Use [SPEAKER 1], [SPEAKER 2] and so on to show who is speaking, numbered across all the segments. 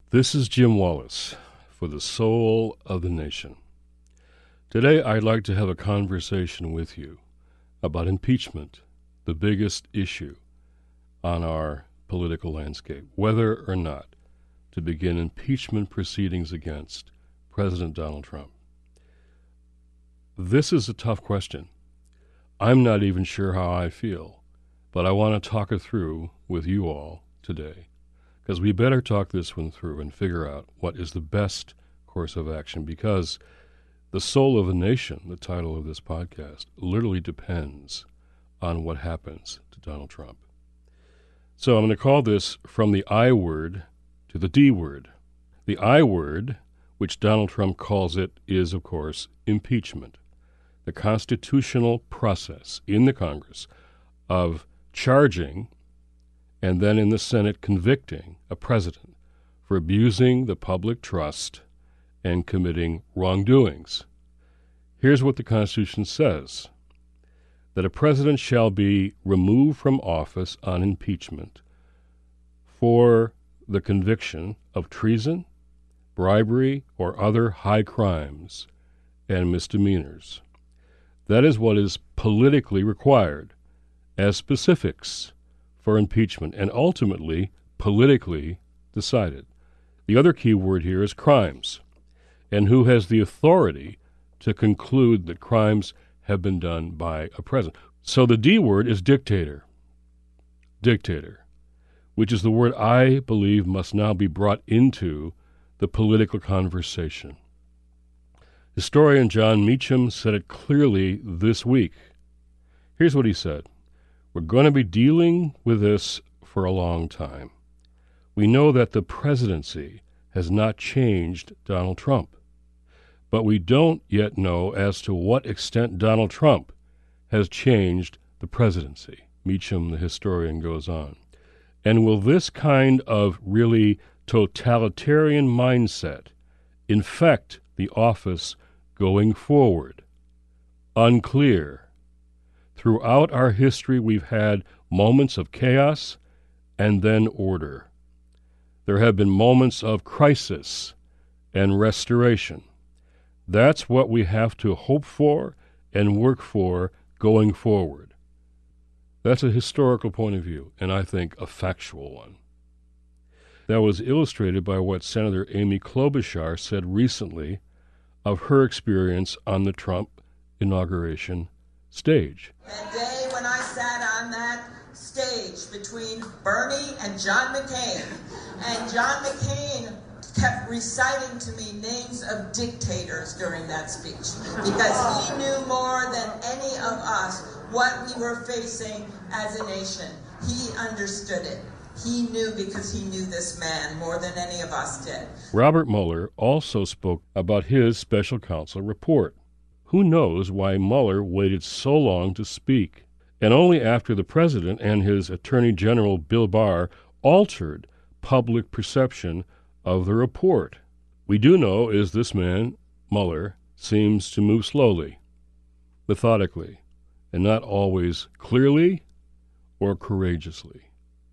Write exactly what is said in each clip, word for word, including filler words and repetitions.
[SPEAKER 1] This is Jim Wallis for the Soul of the Nation. Today I'd like to have a conversation with you about impeachment, the biggest issue on our political landscape, whether or not to begin impeachment proceedings against President Donald Trump. This is a tough question. I'm not even sure how I feel, but I want to talk it through with you all today, because we better talk this one through and figure out what is the best course of action, because the soul of a nation, the title of this podcast, literally depends on what happens to Donald Trump. So I'm going to call this From the I Word to the D Word. The I Word, which Donald Trump calls it, is, of course, impeachment, the constitutional process in the Congress of charging and then in the Senate convicting a president for abusing the public trust and committing wrongdoings. Here's what the Constitution says: that a president shall be removed from office on impeachment for the conviction of treason, bribery, or other high crimes and misdemeanors. That is what is politically required as specifics for impeachment, and ultimately politically decided. The other key word here is crimes, and who has the authority to conclude that crimes have been done by a president. So the D word is dictator. Dictator, which is the word I believe must now be brought into the political conversation. Historian John Meacham said it clearly this week. Here's what he said: we're going to be dealing with this for a long time. We know that the presidency has not changed Donald Trump, but we don't yet know as to what extent Donald Trump has changed the presidency. Meacham, the historian, goes on. And will this kind of really totalitarian mindset infect the office going forward? Unclear. Throughout our history, we've had moments of chaos and then order. There have been moments of crisis and restoration. That's what we have to hope for and work for going forward. That's a historical point of view, and I think a factual one. That was illustrated by what Senator Amy Klobuchar said recently of her experience on the Trump inauguration stage.
[SPEAKER 2] That day when I sat on that stage between Bernie and John McCain, and John McCain kept reciting to me names of dictators during that speech, because he knew more than any of us what we were facing as a nation. He understood it. He knew, because he knew this man more than any of us did.
[SPEAKER 1] Robert Mueller also spoke about his special counsel report. Who knows why Mueller waited so long to speak, and only after the president and his attorney general Bill Barr altered public perception of the report. We do know is this man, Mueller, seems to move slowly, methodically, and not always clearly or courageously.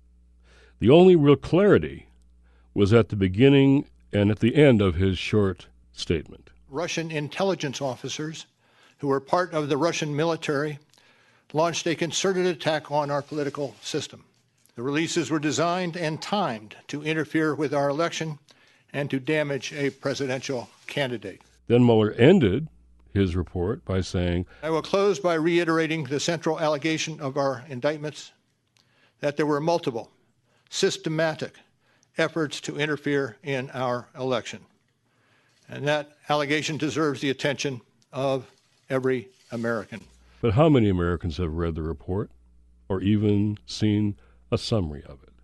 [SPEAKER 1] The only real clarity was at the beginning and at the end of his short statement.
[SPEAKER 3] Russian intelligence officers who were part of the Russian military launched a concerted attack on our political system. The releases were designed and timed to interfere with our election and to damage a presidential candidate.
[SPEAKER 1] Then Mueller ended his report by saying,
[SPEAKER 3] I will close by reiterating the central allegation of our indictments, that there were multiple, systematic efforts to interfere in our election. And that allegation deserves the attention of every American.
[SPEAKER 1] But how many Americans have read the report or even seen a summary of it?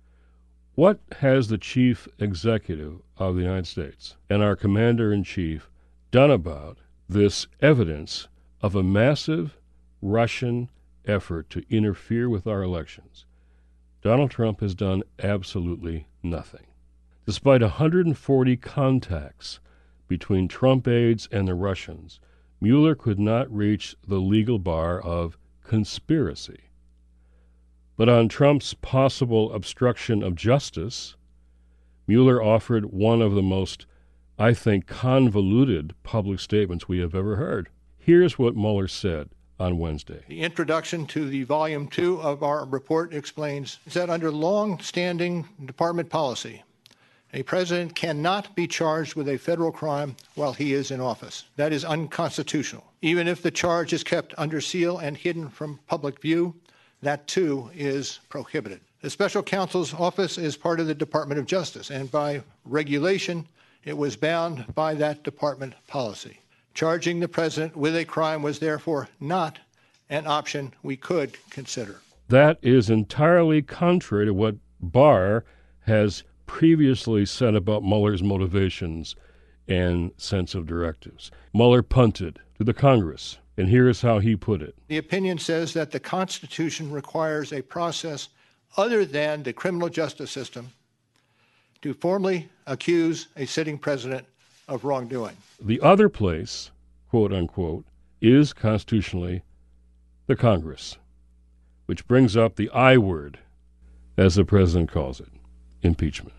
[SPEAKER 1] What has the chief executive of the United States and our commander-in-chief done about this evidence of a massive Russian effort to interfere with our elections? Donald Trump has done absolutely nothing. Despite one hundred forty contacts between Trump aides and the Russians, Mueller could not reach the legal bar of conspiracy. But on Trump's possible obstruction of justice, Mueller offered one of the most, I think, convoluted public statements we have ever heard. Here's what Mueller said on Wednesday.
[SPEAKER 3] The introduction to the volume two of our report explains that under long-standing department policy, a president cannot be charged with a federal crime while he is in office. That is unconstitutional. Even if the charge is kept under seal and hidden from public view, that too is prohibited. The special counsel's office is part of the Department of Justice, and by regulation, it was bound by that department policy. Charging the president with a crime was therefore not an option we could consider.
[SPEAKER 1] That is entirely contrary to what Barr has previously said about Mueller's motivations and sense of directives. Mueller punted to the Congress, and here's how he put it.
[SPEAKER 3] The opinion says that the Constitution requires a process other than the criminal justice system to formally accuse a sitting president of wrongdoing.
[SPEAKER 1] The other place, quote unquote, is constitutionally the Congress, which brings up the I word, as the president calls it, impeachment.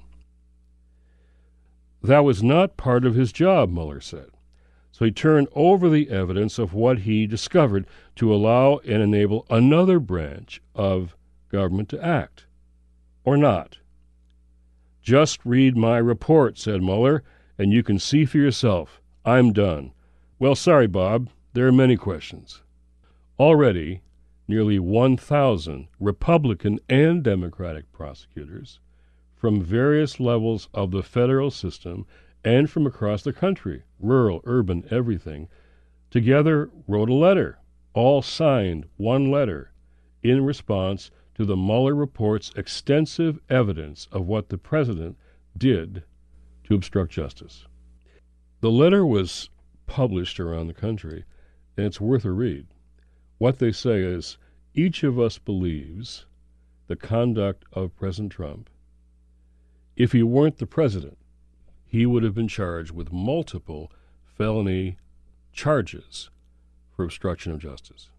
[SPEAKER 1] That was not part of his job, Mueller said. So he turned over the evidence of what he discovered to allow and enable another branch of government to act, or not. Just read my report, said Mueller, and you can see for yourself. I'm done. Well, sorry, Bob. There are many questions. Already, nearly one thousand Republican and Democratic prosecutors from various levels of the federal system and from across the country, rural, urban, everything, together wrote a letter, all signed one letter, in response to the Mueller report's extensive evidence of what the president did to obstruct justice. The letter was published around the country, and it's worth a read. What they say is, each of us believes the conduct of President Trump. If he weren't the president, he would have been charged with multiple felony charges for obstruction of justice.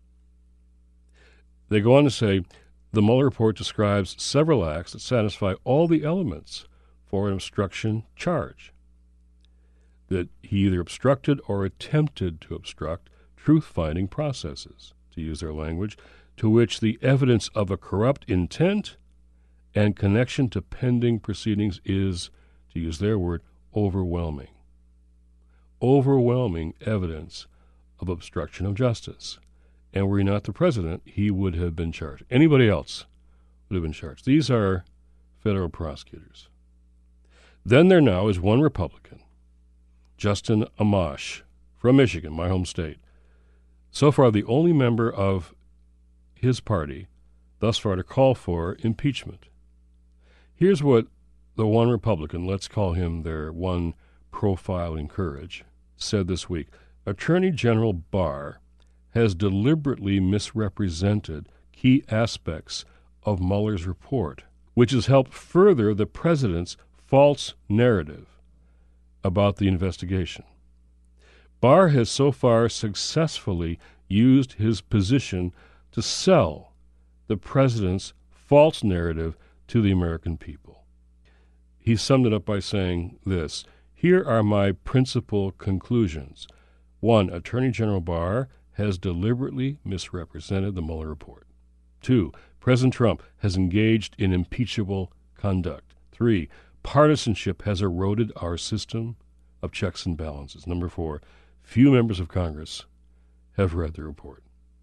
[SPEAKER 1] They go on to say, the Mueller report describes several acts that satisfy all the elements for an obstruction charge. That he either obstructed or attempted to obstruct truth-finding processes, to use their language, to which the evidence of a corrupt intent and connection to pending proceedings is, to use their word, overwhelming. Overwhelming evidence of obstruction of justice. And were he not the president, he would have been charged. Anybody else would have been charged. These are federal prosecutors. Then there now is one Republican, Justin Amash, from Michigan, my home state. So far, the only member of his party thus far to call for impeachment. Here's what the one Republican, let's call him their one profile in courage, said this week. Attorney General Barr has deliberately misrepresented key aspects of Mueller's report, which has helped further the president's false narrative about the investigation. Barr has so far successfully used his position to sell the president's false narrative to the American people. He summed it up by saying this: here are my principal conclusions. One, Attorney General Barr has deliberately misrepresented the Mueller report. Two, President Trump has engaged in impeachable conduct. Three, partisanship has eroded our system of checks and balances. Number four, few members of Congress have read the report.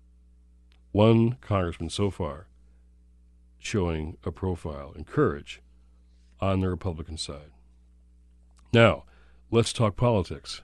[SPEAKER 1] One congressman so far showing a profile and courage on the Republican side. Now, let's talk politics.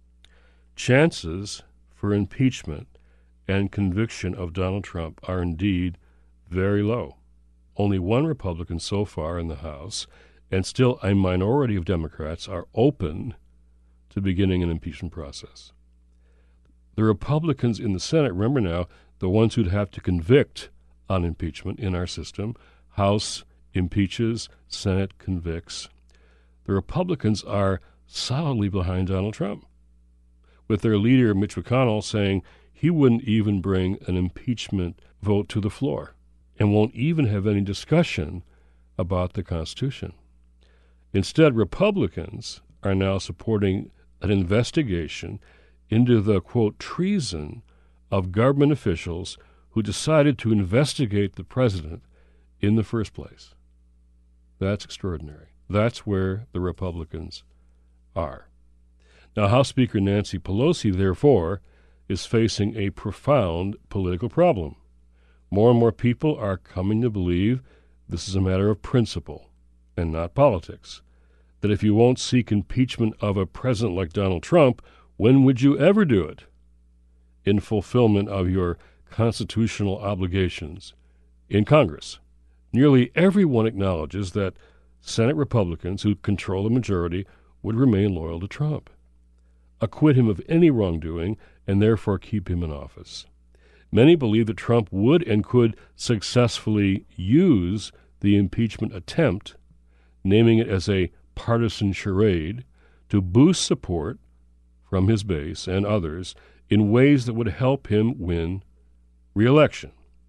[SPEAKER 1] Chances for impeachment and conviction of Donald Trump are indeed very low. Only one Republican so far in the House, and still a minority of Democrats, are open to beginning an impeachment process. The Republicans in the Senate, remember now, the ones who'd have to convict on impeachment in our system, House impeaches, Senate convicts. The Republicans are solidly behind Donald Trump, with their leader, Mitch McConnell, saying he wouldn't even bring an impeachment vote to the floor and won't even have any discussion about the Constitution. Instead, Republicans are now supporting an investigation into the, quote, treason of government officials who decided to investigate the president in the first place. That's extraordinary. That's where the Republicans are. Now, House Speaker Nancy Pelosi, therefore, is facing a profound political problem. More and more people are coming to believe this is a matter of principle and not politics. That if you won't seek impeachment of a president like Donald Trump, when would you ever do it? In fulfillment of your constitutional obligations in Congress. Nearly everyone acknowledges that Senate Republicans who control the majority would remain loyal to Trump, acquit him of any wrongdoing, and therefore keep him in office. Many believe that Trump would and could successfully use the impeachment attempt, naming it as a partisan charade, to boost support from his base and others in ways that would help him win re-election.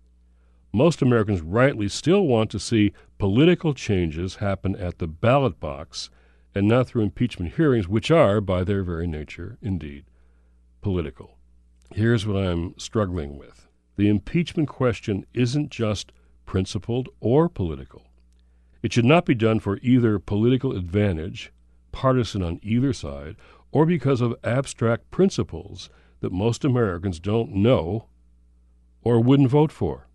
[SPEAKER 1] Most Americans rightly still want to see political changes happen at the ballot box and not through impeachment hearings, which are, by their very nature, indeed, political. Here's what I'm struggling with. The impeachment question isn't just principled or political. It should not be done for either political advantage, partisan on either side, or because of abstract principles that most Americans don't know or wouldn't vote for.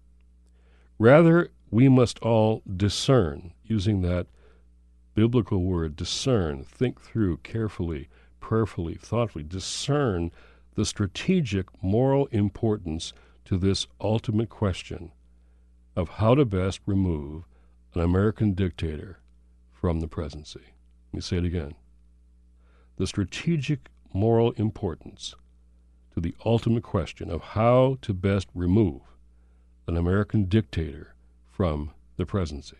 [SPEAKER 1] Rather, we must all discern, using that biblical word, discern, think through carefully, prayerfully, thoughtfully, discern the strategic moral importance to this ultimate question of how to best remove an American dictator from the presidency. Let me say it again. The strategic moral importance to the ultimate question of how to best remove an American dictator from the presidency.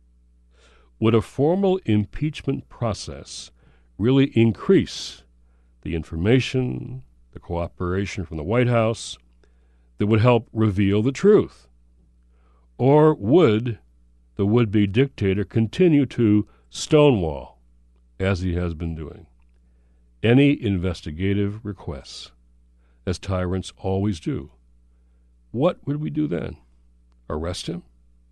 [SPEAKER 1] Would a formal impeachment process really increase the information, the cooperation from the White House that would help reveal the truth? Or would the would-be dictator continue to stonewall, as he has been doing, any investigative requests, as tyrants always do? What would we do then? Arrest him?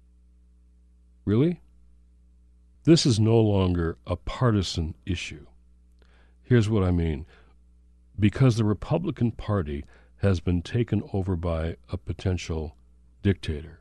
[SPEAKER 1] Really? This is no longer a partisan issue. Here's what I mean. Because the Republican Party has been taken over by a potential dictator,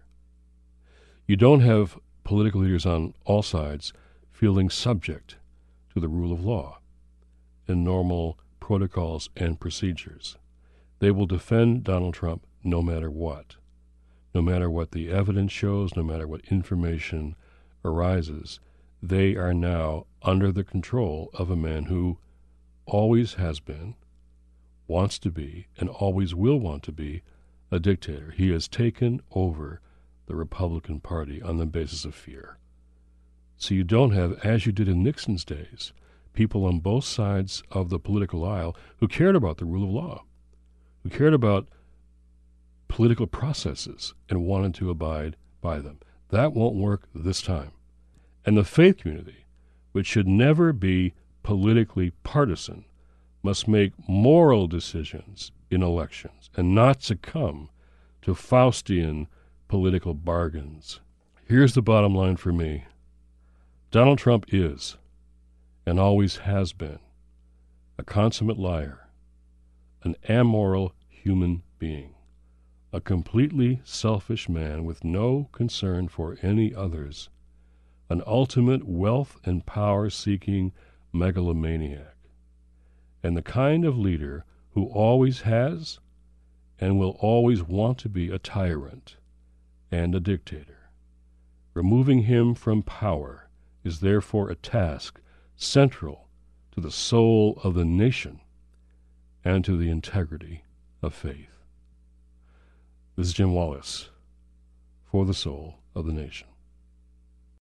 [SPEAKER 1] you don't have political leaders on all sides feeling subject to the rule of law and normal protocols and procedures. They will defend Donald Trump no matter what, no matter what the evidence shows, no matter what information arises. They are now under the control of a man who always has been, wants to be, and always will want to be a dictator. He has taken over the Republican Party on the basis of fear. So you don't have, as you did in Nixon's days, people on both sides of the political aisle who cared about the rule of law, who cared about political processes and wanted to abide by them. That won't work this time. And the faith community, which should never be politically partisan, must make moral decisions in elections and not succumb to Faustian political bargains. Here's the bottom line for me. Donald Trump is, and always has been, a consummate liar, an amoral human being, a completely selfish man with no concern for any others, an ultimate wealth and power-seeking megalomaniac, and the kind of leader who always has and will always want to be a tyrant and a dictator. Removing him from power is therefore a task central to the soul of the nation and to the integrity of faith. This is Jim Wallis for the Soul of the Nation.